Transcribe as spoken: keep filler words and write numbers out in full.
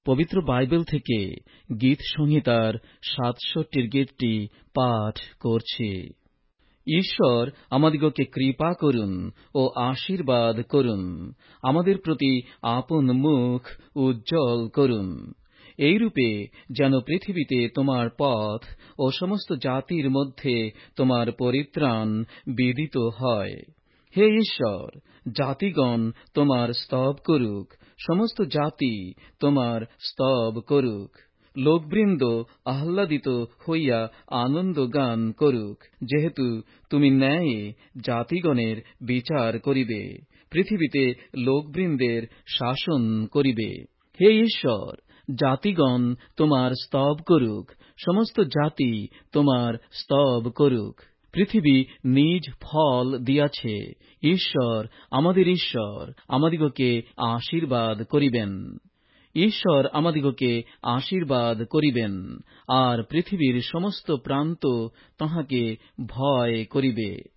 পবিত্র বাইবেল থেকে গীত সংহিতার সাতষট্টির গীতটি পাঠ করছি। ঈশ্বর আমাদিগকে কৃপা করুন ও আশীর্বাদ করুন, আমাদের প্রতি আপন মুখ উজ্জ্বল করুন। এইরূপে যেন পৃথিবীতে তোমার পথ ও সমস্ত জাতির মধ্যে তোমার পরিত্রাণ বিদিত হয়। হে ঈশ্বর, জাতিগণ তোমার স্তব করুক, সমস্ত জাতি তোমার স্তব করুক। লোকবৃন্দ আহ্লাদিত হইয়া আনন্দ গান করুক, যেহেতু তুমি ন্যায়ে জাতিগণের বিচার করিবে, পৃথিবীতে লোকবৃন্দের শাসন করিবে। হে ঈশ্বর, জাতিগণ তোমার স্তব করুক, সমস্ত জাতি তোমার স্তব করুক। পৃথিবী নিজ ফল দিয়াছে। ঈশ্বর, আমাদের ঈশ্বর আমাদিগকে আশীর্বাদ করিবেন। ঈশ্বর আমাদিগকে আশীর্বাদ করিবেন, আর পৃথিবীর সমস্ত প্রান্ত তাঁহাকে ভয় করিবে।